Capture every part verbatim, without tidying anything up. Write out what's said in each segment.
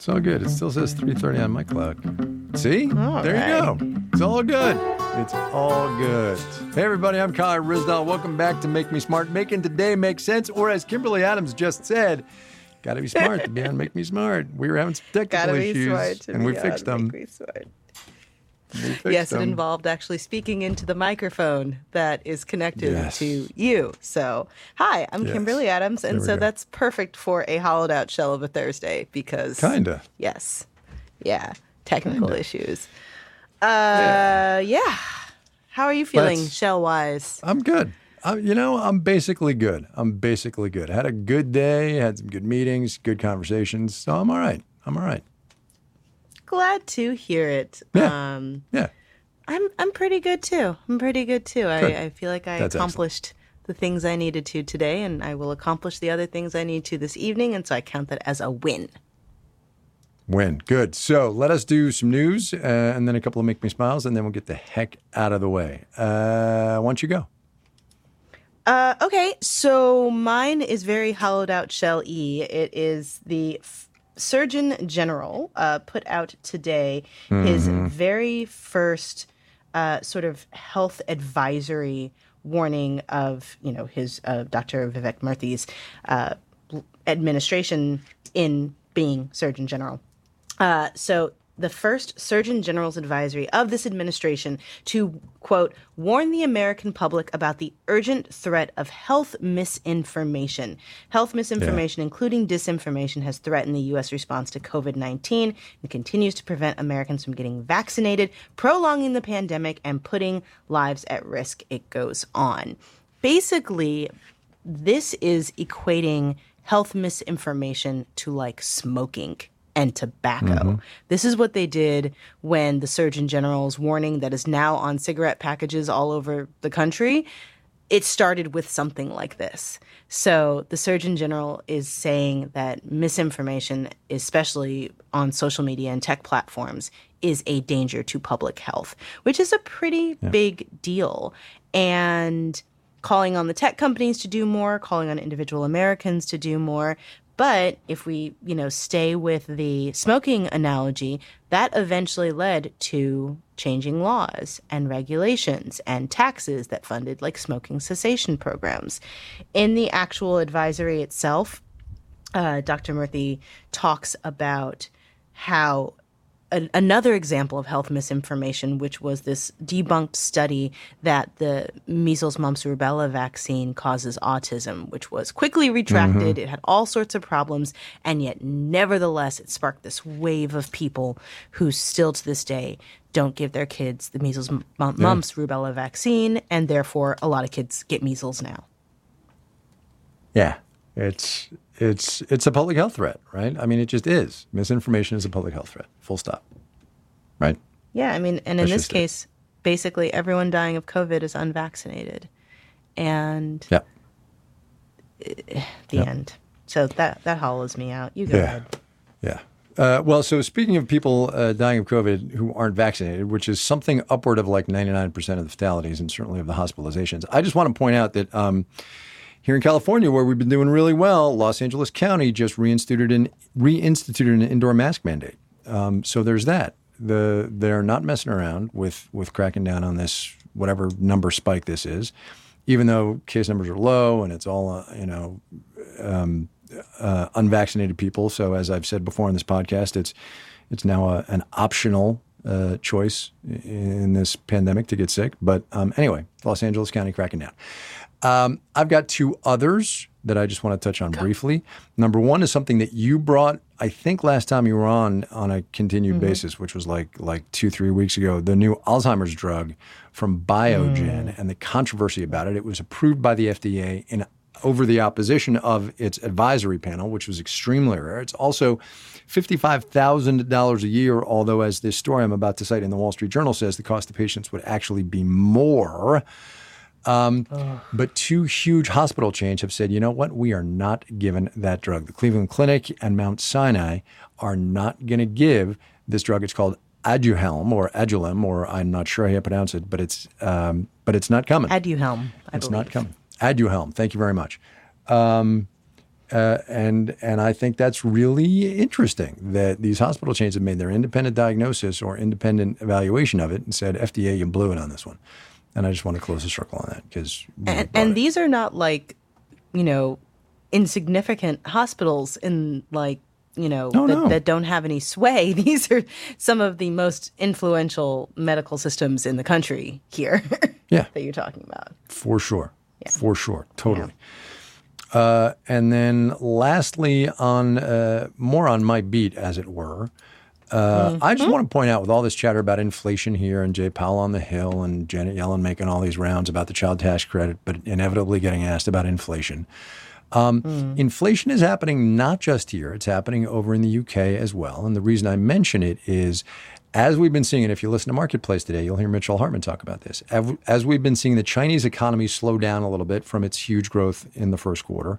It's all good. It still says three thirty on my clock. See? All there right. you go. It's all good. It's all good. Hey, everybody. I'm Kyle Rizdal. Welcome back to Make Me Smart. Making today make sense. Or as Kimberly Adams just said, got to be smart to be on Make Me Smart. We were having some technical Gotta be issues, smart to and be we on fixed them. Make Me Smart. We fixed Yes, them. it involved actually speaking into the microphone that is connected Yes. to you. So, hi, I'm Yes. Kimberly Adams, and There we so go. that's perfect for a hollowed out shell of a Thursday because Kinda. Yes, yeah, technical Kinda. issues. Uh, yeah. How are you feeling Let's- shell wise? I'm good. I, you know, I'm basically good. I'm basically good. Had a good day, had some good meetings, good conversations. So I'm all right. I'm all right. Glad to hear it. Yeah. Um, Yeah. I'm I'm pretty good too. I'm pretty good too. I, Good. I feel like I That's accomplished the things I needed to today, and I will accomplish the other things I need to this evening, and so I count that as a win. Win. Good. So let us do some news uh, and then a couple of Make Me Smiles, and then we'll get the heck out of the way. Uh, why don't you go? Uh, okay, so mine is very hollowed out shell E. It is the f- Surgeon General uh, put out today his very first uh, sort of health advisory warning of, you know, his uh, Doctor Vivek Murthy's uh, administration in being Surgeon General. Uh, so the first Surgeon General's advisory of this administration to, quote, warn the American public about the urgent threat of health misinformation. Health misinformation, including disinformation, has threatened the U S response to COVID nineteen and continues to prevent Americans from getting vaccinated, prolonging the pandemic, and putting lives at risk. It goes on. Basically, this is equating health misinformation to like smoking and tobacco. This is what they did when the Surgeon General's warning that is now on cigarette packages all over the country, it started with something like this. So the Surgeon General is saying that misinformation, especially on social media and tech platforms, is a danger to public health, which is a pretty big deal. And calling on the tech companies to do more, calling on individual Americans to do more. But if we, you know, stay with the smoking analogy, that eventually led to changing laws and regulations and taxes that funded like smoking cessation programs. In the actual advisory itself, uh, Doctor Murthy talks about how a- another example of health misinformation, which was this debunked study that the measles, mumps, rubella vaccine causes autism, which was quickly retracted. It had all sorts of problems, and yet nevertheless, it sparked this wave of people who still to this day don't give their kids the measles, m- mumps, rubella vaccine, and therefore a lot of kids get measles now. Yeah. It's it's it's a public health threat, right? I mean, it just is. Misinformation is a public health threat. Full stop. Right? Yeah, I mean, and in That's this just it. case, basically everyone dying of COVID is unvaccinated. And Yeah. the Yep. end. So that that hollows me out. You go Yeah. ahead. Yeah. Uh, well, so speaking of people uh, dying of COVID who aren't vaccinated, which is something upward of like ninety-nine percent of the fatalities and certainly of the hospitalizations, I just want to point out that um, here in California, where we've been doing really well, Los Angeles County just reinstituted an, reinstituted an indoor mask mandate. Um, so there's that. The They're not messing around with, with cracking down on this, whatever number spike this is, even though case numbers are low and it's all, uh, you know, um, uh, unvaccinated people. So as I've said before on this podcast, it's it's now a, an optional uh, choice in this pandemic to get sick. But um, anyway, Los Angeles County cracking down. Um, I've got two others that I just want to touch on briefly. Number one is something that you brought, I think last time you were on on a continued basis, which was like like two, three weeks ago, the new Alzheimer's drug from Biogen and the controversy about it. It was approved by the F D A in over the opposition of its advisory panel, which was extremely rare. It's also fifty-five thousand dollars a year, although as this story I'm about to cite in the Wall Street Journal says, the cost to patients would actually be more. Um, but two huge hospital chains have said, you know what, we are not giving that drug. The Cleveland Clinic and Mount Sinai are not going to give this drug. It's called Aduhelm or Aduhelm, or I'm not sure how you pronounce it, but it's um, but it's not coming. Aduhelm, I It's believe. not coming. Aduhelm. Thank you very much. Um, Uh, and and I think that's really interesting that these hospital chains have made their independent diagnosis or independent evaluation of it and said, F D A, you blew it on this one. And I just want to close the circle on that because and, and these are not like, you know, insignificant hospitals in like, you know, oh, that, no. that don't have any sway. These are some of the most influential medical systems in the country here. Yeah. that you're talking about. For sure. Yeah. For sure. Totally. Yeah. Uh, and then lastly, on uh, more on my beat, as it were, uh, mm-hmm. I just want to point out with all this chatter about inflation here and Jay Powell on the Hill and Janet Yellen making all these rounds about the child tax credit, but inevitably getting asked about inflation. Um, mm. Inflation is happening not just here. It's happening over in the U K as well. And the reason I mention it is, as we've been seeing, and if you listen to Marketplace today, you'll hear Mitchell Hartman talk about this. As we've been seeing the Chinese economy slow down a little bit from its huge growth in the first quarter,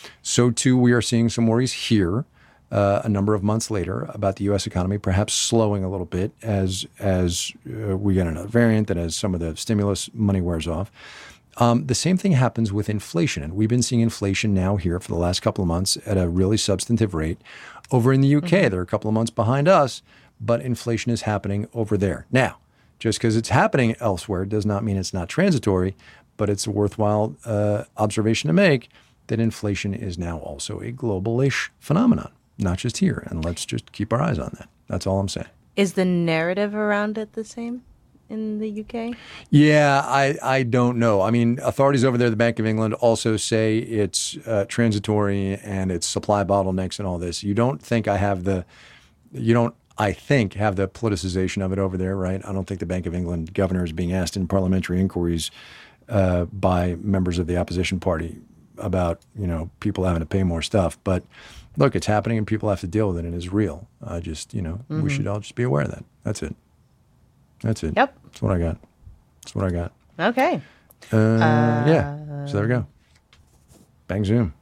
so too we are seeing some worries here uh, a number of months later about the U S economy perhaps slowing a little bit as, as uh, we get another variant and as some of the stimulus money wears off. Um, the same thing happens with inflation. And we've been seeing inflation now here for the last couple of months at a really substantive rate. Over in the U K, mm-hmm. they're a couple of months behind us, but inflation is happening over there. Now, just because it's happening elsewhere does not mean it's not transitory, but it's a worthwhile uh, observation to make that inflation is now also a global-ish phenomenon, not just here. And let's just keep our eyes on that. That's all I'm saying. Is the narrative around it the same in the U K? Yeah, I, I don't know. I mean, authorities over there, the Bank of England, also say it's uh, transitory and it's supply bottlenecks and all this. You don't think I have the, you don't, I think, have the politicization of it over there, right? I don't think the Bank of England governor is being asked in parliamentary inquiries uh, by members of the opposition party about, you know, people having to pay more stuff. But look, it's happening and people have to deal with it and it's real. I just, you know, mm-hmm. we should all just be aware of that. That's it. That's it. Yep. That's what I got. That's what I got. Okay. Uh, uh, yeah. So there we go. Bang Zoom.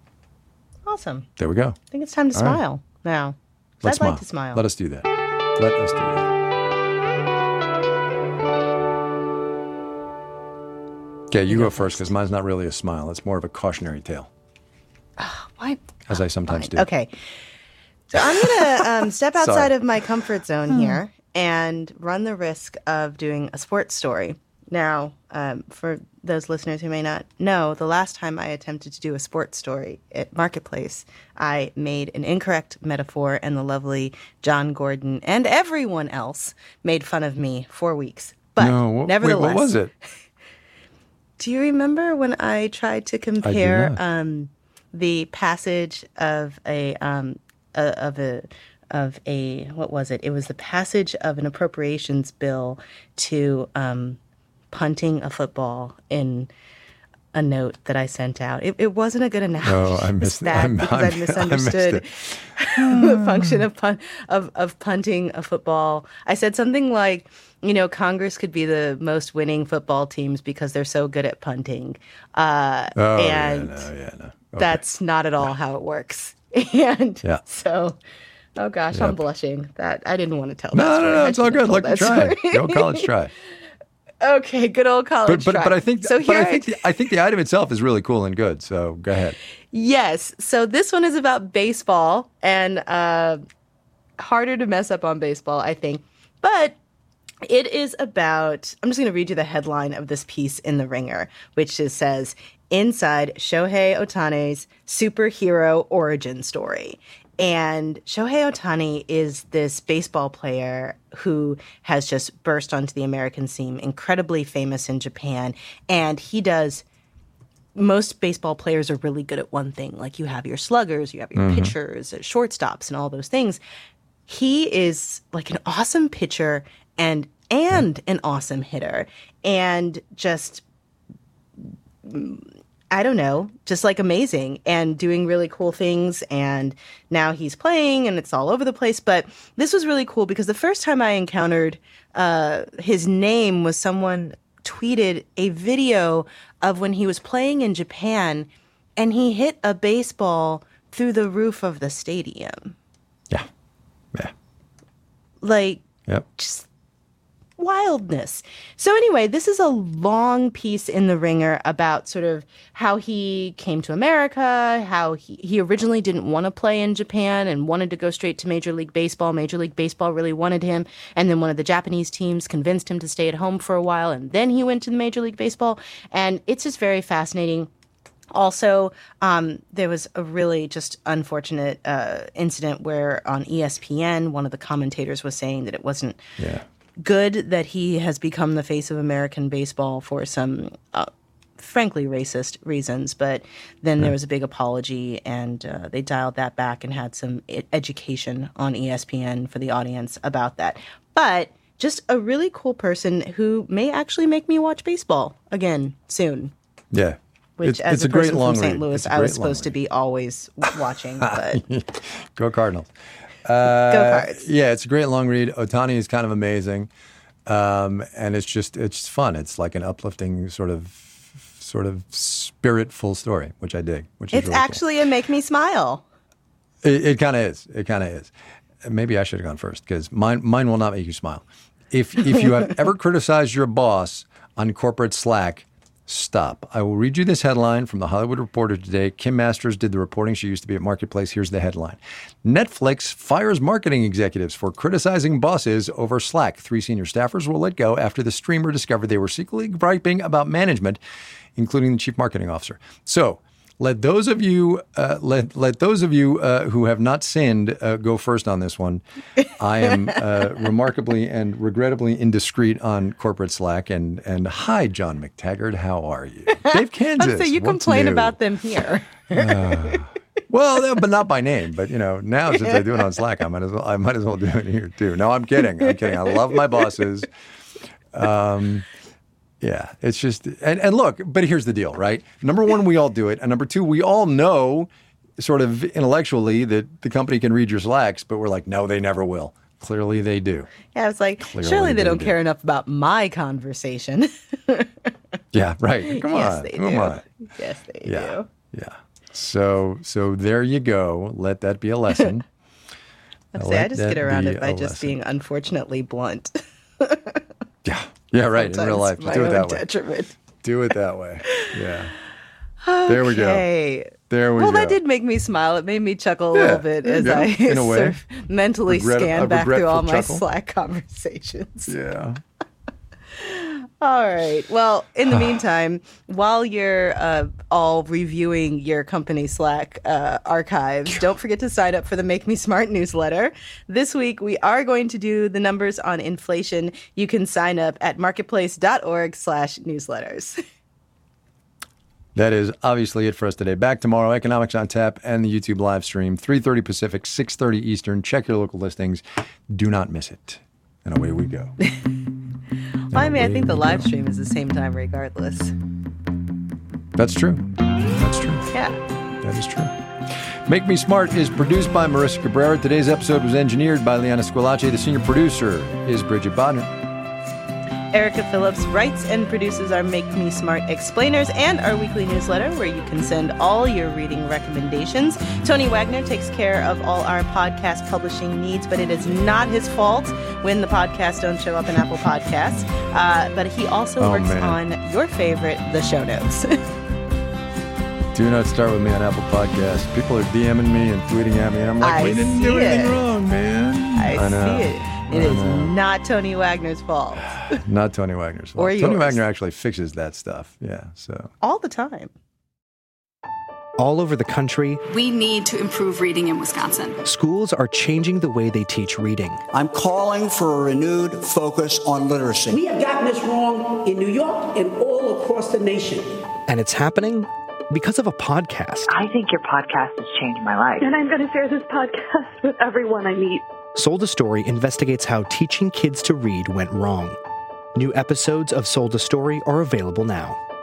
Awesome. There we go. I think it's time to all smile right. now. Let's I'd smile. like to smile. Let us do that. Let us do that. Okay, you, you go, go first because mine's not really a smile. It's more of a cautionary tale. Oh, why? As I sometimes Fine. do. Okay. So I'm going to um, step outside of my comfort zone here and run the risk of doing a sports story. Now, um, for those listeners who may not know, the last time I attempted to do a sports story at Marketplace, I made an incorrect metaphor, and the lovely John Gordon and everyone else made fun of me for weeks. But no, what, nevertheless, wait, what was it? Do you remember when I tried to compare um, the passage of a um, uh, of a of a, what was it? It was the passage of an appropriations bill to um, punting a football in a note that I sent out. It, it wasn't a good analogy. Oh, I missed that because I misunderstood I the function of, pun- of of punting a football. I said something like, you know, Congress could be the most winning football teams because they're so good at punting. Uh, oh, and yeah, no, yeah, no. Okay. That's not at all no. how it works. And yeah. so... Oh, gosh, yep. I'm blushing. That I didn't want to tell no, that story. No, no, no, it's all good. Look, try it. Good old college try. Okay, good old college but, but, try. But I think, so but I think, the, I think the item itself is really cool and good. So go ahead. Yes. So this one is about baseball and uh, harder to mess up on baseball, I think. But it is about, I'm just going to read you the headline of this piece in The Ringer, which is, says, Inside Shohei Ohtani's Superhero Origin Story. And Shohei Ohtani is this baseball player who has just burst onto the American scene, incredibly famous in Japan. And he does, most baseball players are really good at one thing. Like you have your sluggers, you have your mm-hmm. pitchers, shortstops, and all those things. He is like an awesome pitcher and and an awesome hitter. And just... I don't know, just like amazing and doing really cool things. And now he's playing and it's all over the place. But this was really cool because the first time I encountered uh, his name was someone tweeted a video of when he was playing in Japan and he hit a baseball through the roof of the stadium. Yeah. Yeah. Like, yep. just wildness. So anyway, this is a long piece in the Ringer about sort of how he came to America, how he, he originally didn't want to play in Japan and wanted to go straight to Major League Baseball. Major League Baseball really wanted him. And then one of the Japanese teams convinced him to stay at home for a while. And then he went to the Major League Baseball. And it's just very fascinating. Also, um, there was a really just unfortunate uh, incident where on E S P N, one of the commentators was saying that it wasn't Yeah. good that he has become the face of American baseball for some, uh, frankly, racist reasons. But then there was a big apology, and uh, they dialed that back and had some e- education on E S P N for the audience about that. But just a really cool person who may actually make me watch baseball again soon. Yeah. Which, it's, as it's a, a great person long from Saint read. Louis, It's a I was great supposed to long be always watching. But Go Cardinals. Uh, Go Cards. Yeah, it's a great long read. Ohtani is kind of amazing, um, and it's just it's fun. It's like an uplifting sort of sort of spiritful story, which I dig. Which is it's really cool. actually a make me smile. It, it kind of is. It kind of is. Maybe I should have gone first because mine mine will not make you smile. If if you have ever criticized your boss on corporate Slack, stop. I will read you this headline from The Hollywood Reporter today. Kim Masters did the reporting. She used to be at Marketplace. Here's the headline. Netflix fires marketing executives for criticizing bosses over Slack. Three senior staffers were let go after the streamer discovered they were secretly griping about management, including the chief marketing officer. So let those of you uh, let let those of you uh, who have not sinned uh, go first on this one. I am uh, remarkably and regrettably indiscreet on corporate Slack. And and hi, John McTaggart, how are you? Dave Kansas. So you what's complain new? about them here. uh, well, but not by name. But you know, now since I do it on Slack, I might as well I might as well do it here too. No, I'm kidding. I'm kidding. I love my bosses. Um, Yeah, it's just, and, and look, but here's the deal, right? Number one, we all do it. And number two, we all know sort of intellectually that the company can read your Slacks, but we're like, no, they never will. Clearly they do. Yeah, it's like, Clearly surely they they don't do. care enough about my conversation. Yeah, right. Come yes, on. they Come do. on. Yes, they Yeah. do. Yeah. So, so there you go. Let that be a lesson. I, say, Let I just that get around be it by a just lesson. being unfortunately blunt. Yeah. Yeah, right. In real life. Sometimes Just my do it own that way. detriment. Do it that way. Yeah. There we go. Okay. There we well, go. that did make me smile. It made me chuckle a Yeah, little bit there you as go. I In a way. sort of mentally Regret- a scanned back through regretful all my chuckle. Slack conversations. Yeah. All right. Well, in the meantime, while you're uh, all reviewing your company Slack uh, archives, don't forget to sign up for the Make Me Smart newsletter. This week, we are going to do the numbers on inflation. You can sign up at marketplace.org slash newsletters. That is obviously it for us today. Back tomorrow, Economics on Tap and the YouTube live stream, three thirty Pacific, six thirty Eastern. Check your local listings. Do not miss it. And away we go. Well, I mean, I think the live stream is the same time regardless. That's true. That's true. Yeah. That is true. Make Me Smart is produced by Marissa Cabrera. Today's episode was engineered by Liana Squillace. The senior producer is Bridget Bodner. Erica Phillips writes and produces our Make Me Smart Explainers and our weekly newsletter where you can send all your reading recommendations. Tony Wagner takes care of all our podcast publishing needs, but it is not his fault when the podcasts don't show up in Apple Podcasts. Uh, but he also Oh, works man. on your favorite, the show notes. Do not start with me on Apple Podcasts. People are DMing me and tweeting at me, and I'm like, I we didn't see do anything it. wrong, man. I, know. see it. It I is know. not Tony Wagner's fault. Not Tony Wagner's fault. Or Tony yours. Wagner actually fixes that stuff. Yeah, so. All the time. All over the country, We need to improve reading in Wisconsin. schools are changing the way they teach reading. I'm calling for a renewed focus on literacy. We have gotten this wrong in New York and all across the nation. And it's happening because of a podcast. I think your podcast has changed my life. And I'm going to share this podcast with everyone I meet. Sold a Story investigates how teaching kids to read went wrong. New episodes of Sold a Story are available now.